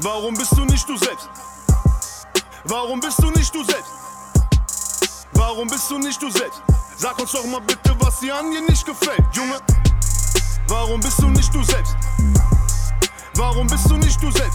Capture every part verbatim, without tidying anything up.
Warum bist du nicht du selbst? Warum bist du nicht du selbst? Warum bist du nicht du selbst? Sag uns doch mal bitte, was dir an dir nicht gefällt, Junge. Warum bist du nicht du selbst? Warum bist du nicht du selbst?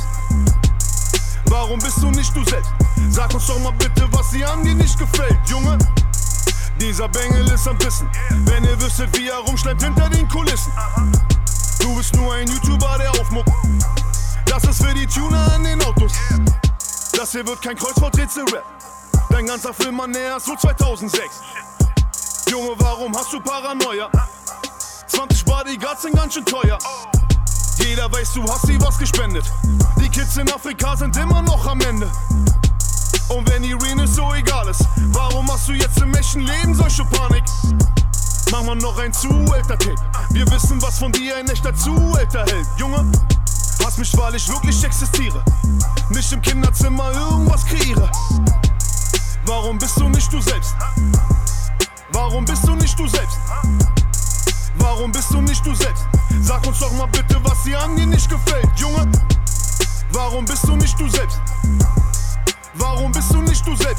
Warum bist du nicht du selbst? Sag uns doch mal bitte, was dir an dir nicht gefällt, Junge. Dieser Bengel ist am Wissen, wenn ihr wüsstet, wie er rumschleimt hinter den Kulissen. Du bist nur ein YouTuber, der aufmuckt. Das ist für die Tuner an den Autos. Das hier wird kein Kreuzworträtsel-Rap. Dein ganzer Film an näher so zweitausendsechs. Junge, warum hast du Paranoia? zwanzig Bodyguards sind ganz schön teuer. Jeder weiß, du hast sie was gespendet. Die Kids in Afrika sind immer noch am Ende. Und wenn die Rene so egal ist, warum hast du jetzt im echten Leben solche Panik? Mach mal noch ein Zuhälter-Tape. Wir wissen, was von dir ein echter Zuhälter hält. Junge, hass mich, weil ich wirklich existiere. Nicht im Kinderzimmer irgendwas kreiere. Warum bist du nicht du selbst? Warum bist du nicht du selbst? Warum bist du nicht du selbst? Sag uns doch mal bitte, was dir an dir nicht gefällt, Junge. Warum bist du nicht du selbst? Warum bist du nicht du selbst?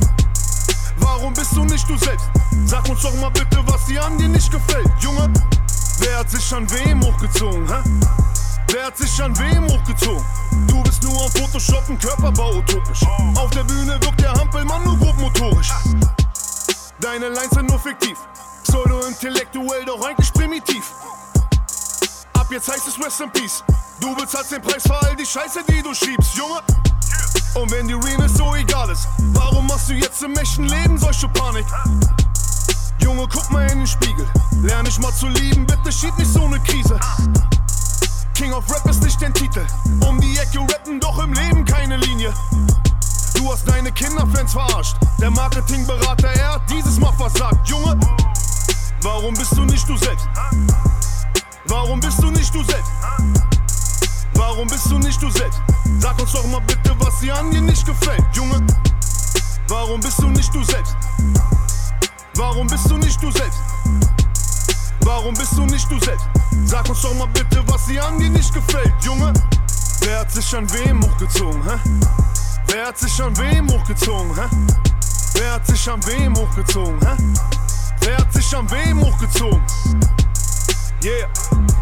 Warum bist du nicht du selbst? Sag uns doch mal bitte, was dir an dir nicht gefällt, Junge. Wer hat sich an wem hochgezogen, hä? Wer hat sich an wem hochgezogen? Du bist nur am Photoshoppen, Körperbau utopisch. Auf der Bühne wirkt der Hampelmann nur grobmotorisch. Deine Lines sind nur fiktiv, pseudo-intellektuell, doch eigentlich primitiv. Ab jetzt heißt es Rest in Peace. Du bezahlst den Preis für all die Scheiße, die du schiebst, Junge. Und wenn die Rene so egal ist, warum machst du jetzt im echten Leben solche Panik? Junge, guck mal in den Spiegel, lern dich mal zu lieben, bitte schieb nicht so ne Krise. King of Rap ist nicht dein Titel, um die Ecke rappen, doch im Leben keine Linie. Du hast deine Kinderfans verarscht, der Marketingberater, er hat dieses Mal versagt, Junge. Warum bist du nicht du selbst? Warum bist du nicht du selbst? Warum bist du nicht du selbst? Sag uns doch mal bitte, was dir an dir nicht gefällt, Junge. Warum bist du nicht du selbst? Warum bist du nicht du selbst? Warum bist du nicht du selbst? Sag uns doch mal bitte, was dir an dir nicht gefällt, Junge. Wer hat sich an wem hochgezogen, hä? Wer hat sich an wem hochgezogen, hä? Wer hat sich an wem hochgezogen, hä? Wer hat sich an wem hochgezogen? Yeah.